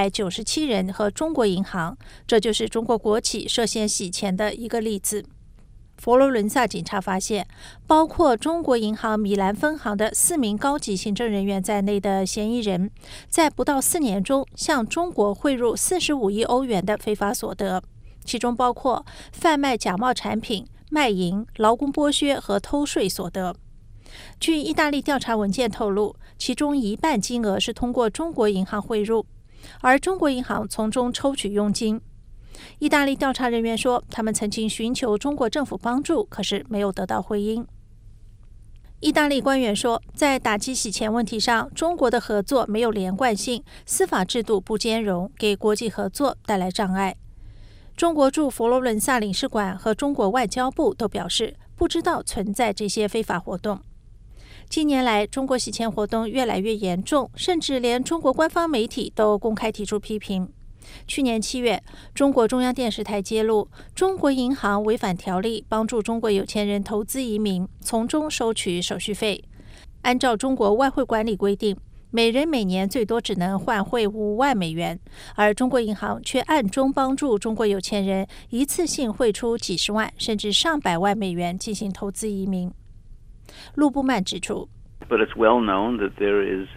297人和中国银行，这就是中国国企涉嫌洗钱的一个例子。佛罗伦萨警察发现，包括中国银行米兰分行的4名高级行政人员在内的嫌疑人，在不到4年中向中国汇入45亿欧元的非法所得，其中包括贩卖假冒产品、卖淫、劳工剥削和偷税所得。据意大利调查文件透露，其中1半金额是通过中国银行汇入，而中国银行从中抽取佣金。意大利调查人员说，他们曾经寻求中国政府帮助，可是没有得到回音。意大利官员说，在打击洗钱问题上，中国的合作没有连贯性，司法制度不兼容，给国际合作带来障碍。中国驻佛罗伦萨领事馆和中国外交部都表示，不知道存在这些非法活动。近年来，中国洗钱活动越来越严重，甚至连中国官方媒体都公开提出批评。去年7月，中国中央电视台揭露，中国银行违反条例，帮助中国有钱人投资移民，从中收取手续费。按照中国外汇管理规定，每人每年最多只能换汇5万美元，而中国银行却暗中帮助中国有钱人一次性汇出几十万甚至上百万美元进行投资移民。路布曼指出 But it's well known that there is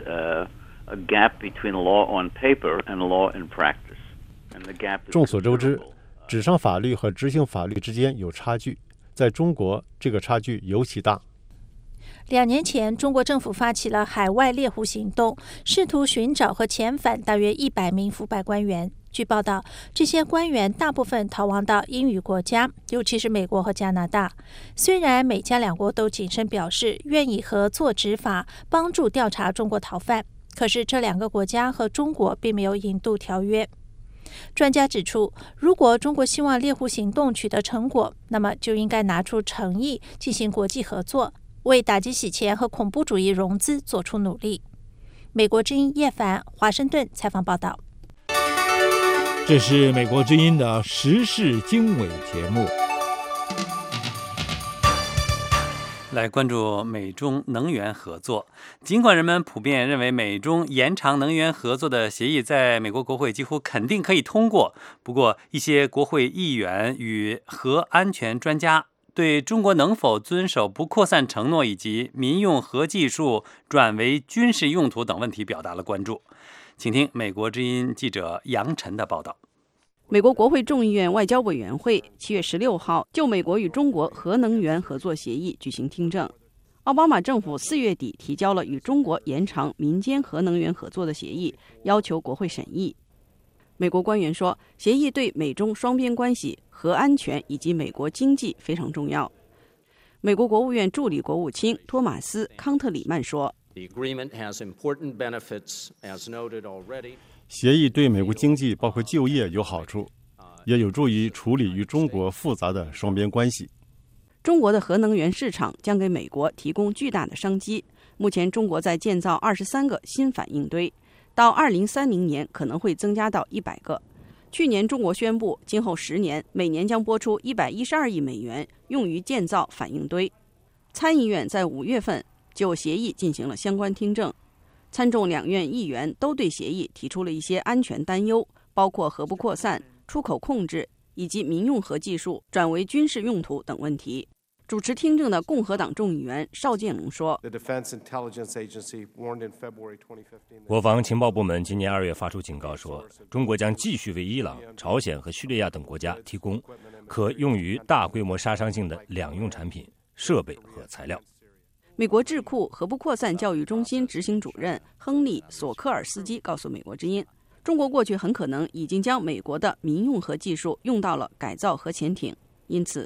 a gap between law on paper and law in practice. 众所周知，纸上法律和执行法律之间有差距，在中国这个差距尤其大。 2年前，中国政府发起了海外猎狐行动，试图寻找和遣返大约100名腐败官员。据报道，这些官员大部分逃亡到英语国家，尤其是美国和加拿大。虽然美加2国都谨慎表示愿意合作执法，帮助调查中国逃犯， 可是这两个国家和中国并没有引渡条约。专家指出，如果中国希望猎户行动取得成果，那么就应该拿出诚意进行国际合作，为打击洗钱和恐怖主义融资做出努力。美国之音叶凡华盛顿采访报道。 这是美国之音的时事经纬节目。 来关注美中能源合作。尽管人们普遍认为美中延长能源合作的协议在美国国会几乎肯定可以通过，不过一些国会议员与核安全专家对中国能否遵守不扩散承诺以及民用核技术转为军事用途等问题表达了关注。请听美国之音记者杨晨的报道。 美国国会众议院外交委员会7月16号就美国与中国核能源合作协议举行听证。奥巴马政府4月底提交了与中国延长民间核能源合作的协议，要求国会审议。美国官员说，协议对美中双边关系、核安全以及美国经济非常重要。美国国务院助理国务卿托马斯·康特里曼说， 协议对美国经济包括就业有好处，也有助于处理与中国复杂的双边关系。 中国的核能源市场将给美国提供巨大的商机。目前中国在建造23个新反应堆，到2030年可能会增加到100个。去年中国宣布，今后10年每年将拨出112亿美元用于建造反应堆。参议院在5月份就协议进行了相关听证。参众两院议员都对协议提出了一些安全担忧，包括核不扩散、出口控制以及民用核技术转为军事用途等问题。主持听证的共和党众议员邵建龙说， 国防情报部门今年2月发出警告说，中国将继续为伊朗、朝鲜和叙利亚等国家提供可用于大规模杀伤性的两用产品、设备和材料。 美国智库核不扩散教育中心执行主任亨利·索科尔斯基告诉美国之音，中国过去很可能已经将美国的民用核技术用到了改造核潜艇，因此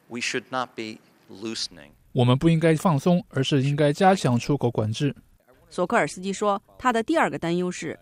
我们不应该放松，而是应该加强出口管制。 索科尔斯基说，他的第二个担忧是，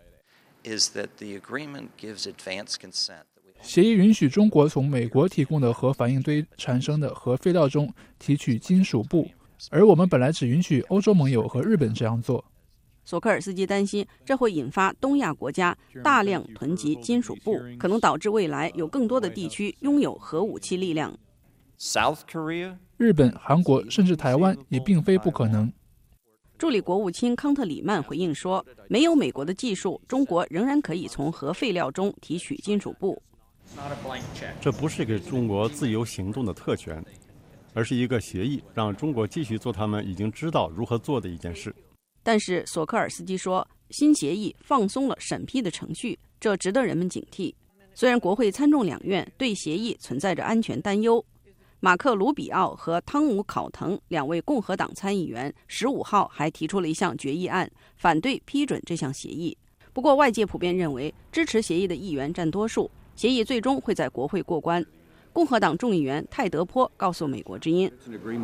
协议允许中国从美国提供的核反应堆产生的核废料中提取金属钚，而我们本来只允许欧洲盟友和日本这样做。 索科尔斯基担心这会引发东亚国家大量囤积金属钚，可能导致未来有更多的地区拥有核武器力量。 日本、韩国甚至台湾也并非不可能。 助理国务卿康特里曼回应说，没有美国的技术，中国仍然可以从核废料中提取金属钚。 这不是给中国自由行动的特权，而是一个协议，让中国继续做他们已经知道如何做的一件事。 但是索科尔斯基说，新协议放松了审批的程序，这值得人们警惕。虽然国会参众两院对协议存在着安全担忧，马克·卢比奥和汤姆·考腾两位共和党参议员15号还提出了一项决议案，反对批准这项协议。不过外界普遍认为，支持协议的议员占多数，协议最终会在国会过关。共和党众议员泰德·坡告诉美国之音，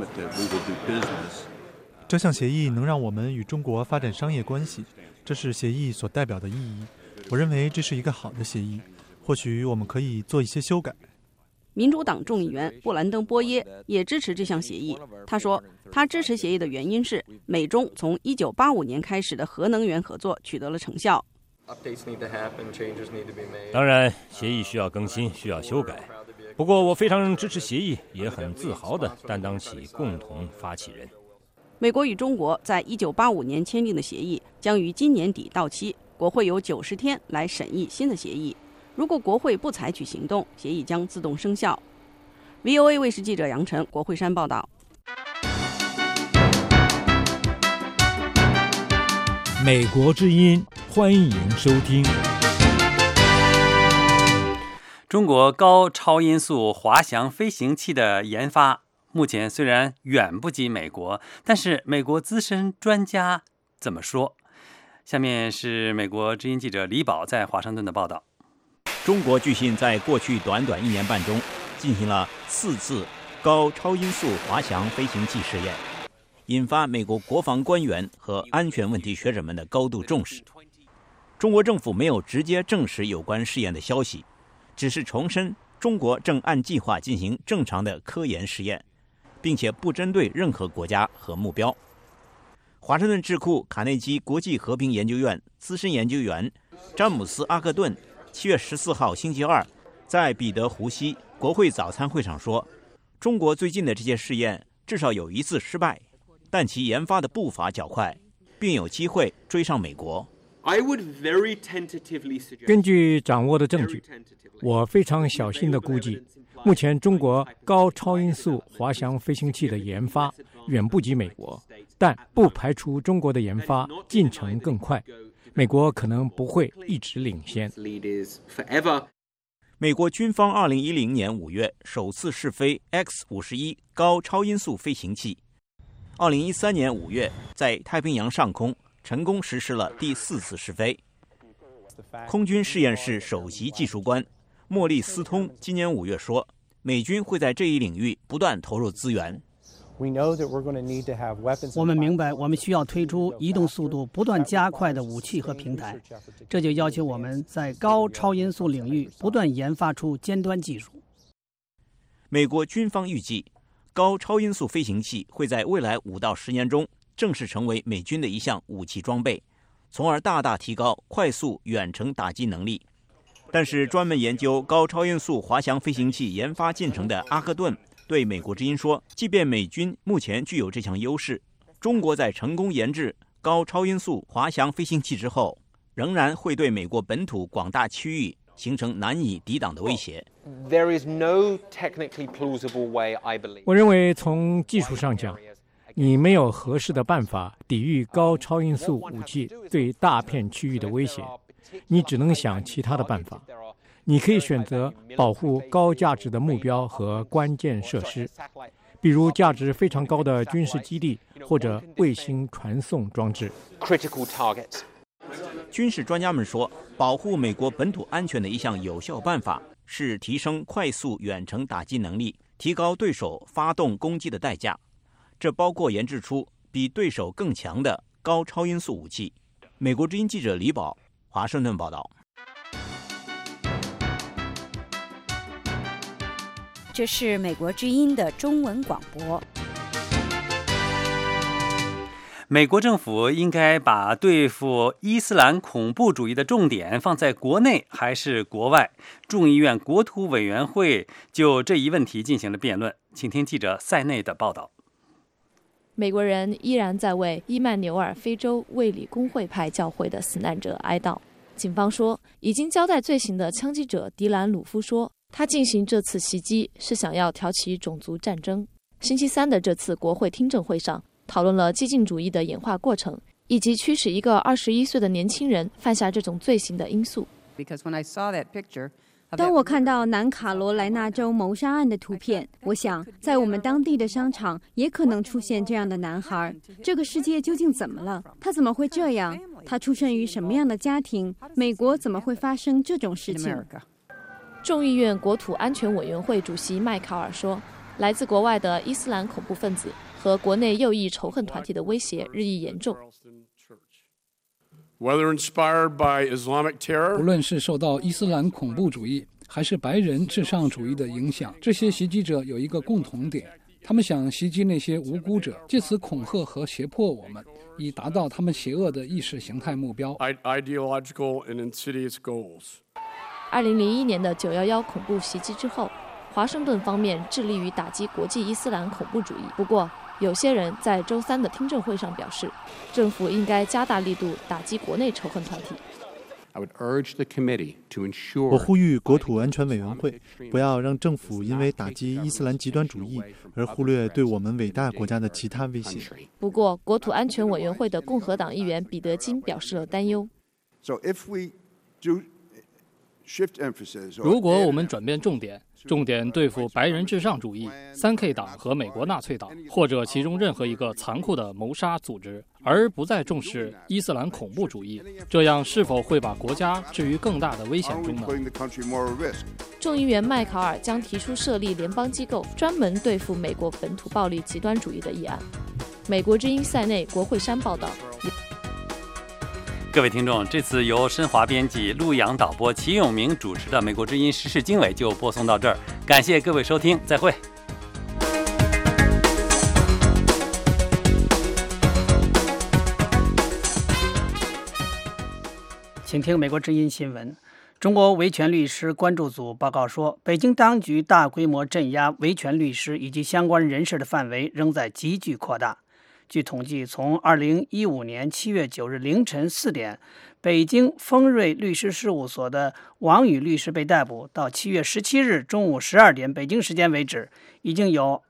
这项协议能让我们与中国发展商业关系，这是协议所代表的意义。我认为这是一个好的协议，或许我们可以做一些修改。 民主党众议员布兰登·波耶也支持这项协议。他说，他支持协议的原因是美中从1985年开始的核能源合作取得了成效。 当然，协议需要更新，需要修改。不过，我非常支持协议，也很自豪地担当起共同发起人。 美国与中国在1985年签订的协议将于今年底到期，国会有90天来审议新的协议。如果国会不采取行动，协议将自动生效。VOA 卫视记者杨晨，国会山报道。 美国之音，欢迎收听。 中国高超音速滑翔飞行器的研发目前虽然远不及美国，但是美国资深专家怎么说？下面是美国之音记者李宝在华盛顿的报道。 中国据信在过去短1年半中进行了4次高超音速滑翔飞行器试验，引发美国国防官员和安全问题学者们的高度重视。 中国政府没有直接证实有关试验的消息，只是重申中国正按计划进行正常的科研实验，并且不针对任何国家和目标。华盛顿智库卡内基国际和平研究院资深研究员詹姆斯·阿克顿7月14号星期二在彼得湖西国会早餐会上说，中国最近的这些试验至少有一次失败，但其研发的步伐较快，并有机会追上美国。 根据掌握的证据，我非常小心地估计，目前中国高超音速滑翔飞行器的研发远不及美国，但不排除中国的研发进程更快，美国可能不会一直领先。 美国军方2010年5月首次试飞 X-51 高超音速飞行器，2013年5月在太平洋上空成功实施了第4次试飞。空军实验室首席技术官莫利斯通今年5月说，美军会在这一领域不断投入资源。 我们明白，我们需要推出移动速度不断加快的武器和平台，这就要求我们在高超音速领域不断研发出尖端技术。 美国军方预计，高超音速飞行器会在未来5到10年中正式成为美军的一项武器装备，从而大大提高快速远程打击能力。但是，专门研究高超音速滑翔飞行器研发进程的阿克顿对美国之音说，即便美军目前具有这项优势，中国在成功研制高超音速滑翔飞行器之后，仍然会对美国本土广大区域形成难以抵挡的威胁。 我认为从技术上讲，你没有合适的办法抵御高超音速武器对大片区域的威胁，你只能想其他的办法。你可以选择保护高价值的目标和关键设施，比如价值非常高的军事基地或者卫星传送装置。 军事专家们说，保护美国本土安全的一项有效办法是提升快速远程打击能力，提高对手发动攻击的代价。这包括研制出比对手更强的高超音速武器。美国之音记者李宝，华盛顿报道。 这是美国之音的中文广播。 美国政府应该把对付伊斯兰恐怖主义的重点放在国内还是国外？众议院国土委员会就这一问题进行了辩论。请听记者塞内的报道。 美国人依然在为伊曼纽尔非洲卫理公会派教会的死难者哀悼。警方说，已经交代罪行的枪击者迪兰·鲁夫说，他进行这次袭击是想要挑起种族战争。星期三的这次国会听证会上，讨论了激进主义的演化过程，以及驱使一个21岁的年轻人犯下这种罪行的因素。 当我看到南卡罗来纳州谋杀案的图片，我想在我们当地的商场也可能出现这样的男孩。这个世界究竟怎么了？他怎么会这样？他出生于什么样的家庭？美国怎么会发生这种事情？ 众议院国土安全委员会主席麦考尔说，来自国外的伊斯兰恐怖分子和国内右翼仇恨团体的威胁日益严重。 无论是受到伊斯兰恐怖主义还是白人至上主义的影响，这些袭击者有一个共同点，他们想袭击那些无辜者，借此恐吓和胁迫我们，以达到他们邪恶的意识形态目标。 2001年的911恐怖袭击之后，华盛顿方面致力于打击国际伊斯兰恐怖主义。不过，有些人在周三的听证会上表示，政府应该加大力度打击国内仇恨团体。 我呼吁国土安全委员会不要让政府因为打击伊斯兰极端主义而忽略对我们伟大国家的其他威胁。 不过，国土安全委员会的共和党议员彼得金表示了担忧。 如果我们转变重点对付白人至上主义、3K 党和美国纳粹党，或者其中任何一个残酷的谋杀组织，而不再重视伊斯兰恐怖主义，这样是否会把国家置于更大的危险中呢？ 众议员麦考尔将提出设立联邦机构，专门对付美国本土暴力极端主义的议案。美国之音塞内国会山报道。 各位听众，这次由申华编辑、陆阳导播、齐永明主持的《美国之音时事经纬》就播送到这儿，感谢各位收听，再会。 请听美国之音新闻。中国维权律师关注组报告说，北京当局大规模镇压维权律师以及相关人士的范围仍在急剧扩大。据统计，从2015年7月9日凌晨4点，北京丰瑞律师事务所的王宇律师被逮捕，到7月17日中午12点北京时间为止，已经有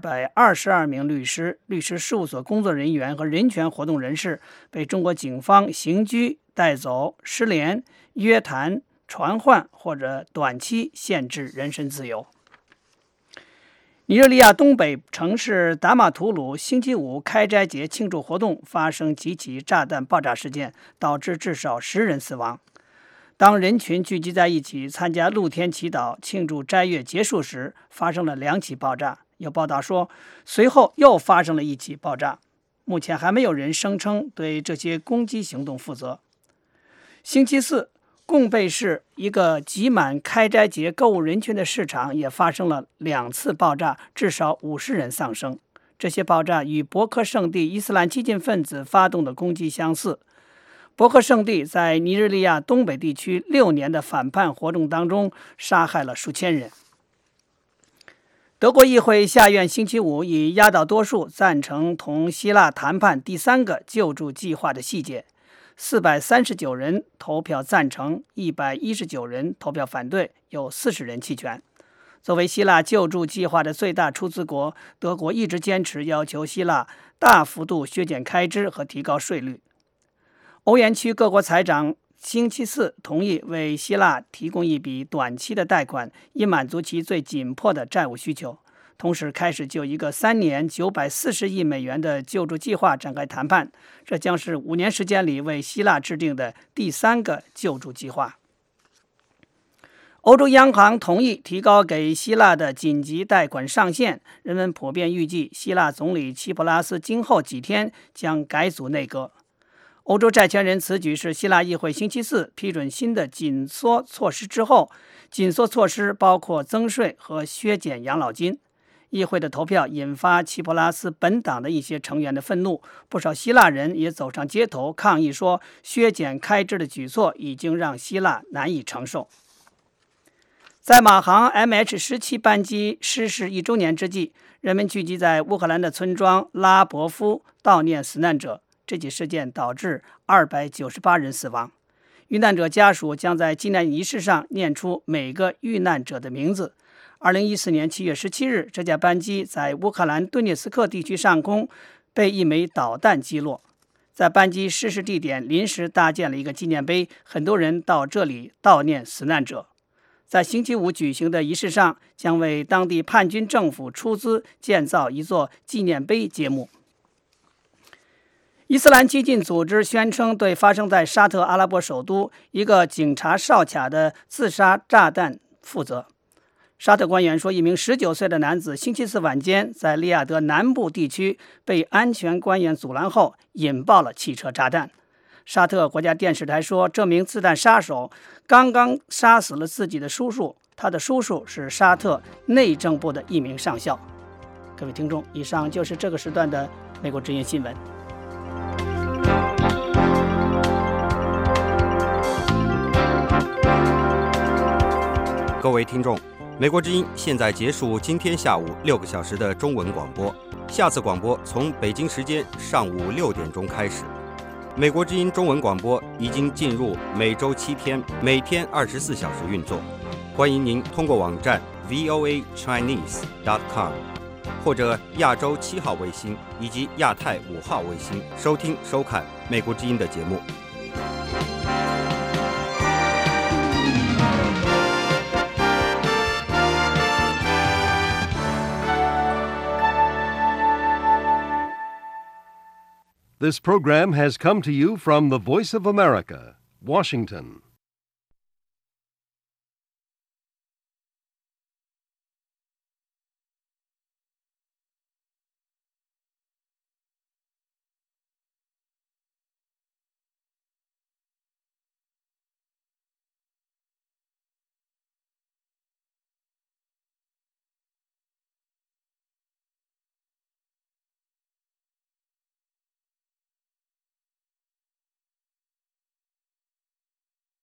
222名律师、律师事务所工作人员和人权活动人士被中国警方刑拘、带走、失联、约谈、传唤或者短期限制人身自由。尼日利亚东北城市达马图鲁星期五开斋节庆祝活动发生几起炸弹爆炸事件，导致至少10人死亡。当人群聚集在一起参加露天祈祷庆祝斋月结束时，发生了2起爆炸。有报道说，随后又发生了1起爆炸。目前还没有人声称对这些攻击行动负责。星期四，贡贝市一个挤满开斋节购物人群的市场也发生了2次爆炸，至少50人丧生。这些爆炸与博克圣地伊斯兰激进分子发动的攻击相似。博克圣地在尼日利亚东北地区6年的反叛活动当中杀害了数千人。德国议会下院星期五以压倒多数赞成同希腊谈判第3个救助计划的细节。439人投票赞成，119人投票反对，有40人弃权。作为希腊救助计划的最大出资国，德国一直坚持要求希腊大幅度削减开支和提高税率。欧元区各国财长星期四同意为希腊提供一笔短期的贷款，以满足其最紧迫的债务需求。同时开始就一个3年940亿美元的救助计划展开谈判，这将是5年时间里为希腊制定的第3个救助计划。欧洲央行同意提高给希腊的紧急贷款上限，人们普遍预计希腊总理齐普拉斯今后几天将改组内阁。欧洲债权人此举是希腊议会星期四批准新的紧缩措施之后，紧缩措施包括增税和削减养老金。议会的投票引发齐普拉斯本党的一些成员的愤怒，不少希腊人也走上街头抗议说，削减开支的举措已经让希腊难以承受。在马航 MH17 班机失事1周年之际，人们聚集在乌克兰的村庄拉伯夫悼念死难者。这起事件导致298人死亡。遇难者家属将在纪念仪式上念出每个遇难者的名字。2014年7月17日，这架班机在乌克兰顿涅茨克地区上空被一枚导弹击落。在班机失事地点临时搭建了一个纪念碑，很多人到这里悼念死难者。在星期五举行的仪式上，将为当地叛军政府出资建造一座纪念碑揭幕。伊斯兰激进组织宣称对发生在沙特阿拉伯首都一个警察哨卡的自杀炸弹负责。沙特官员说，一名19岁的男子星期四晚间在利雅得南部地区被安全官员阻拦后引爆了汽车炸弹。沙特国家电视台说，这名子弹杀手刚刚杀死了自己的叔叔，他的叔叔是沙特内政部的一名上校。各位听众，以上就是这个时段的美国之音新闻。 各位听众，美国之音现在结束今天下午6个小时的中文广播，下次广播从北京时间上午6点钟开始。美国之音中文广播已经进入每周7天，每天24小时运作。欢迎您通过网站 voachinese.com 或者亚洲7号卫星以及亚太5号卫星收听收看美国之音的节目。 This program has come to you from the Voice of America, Washington.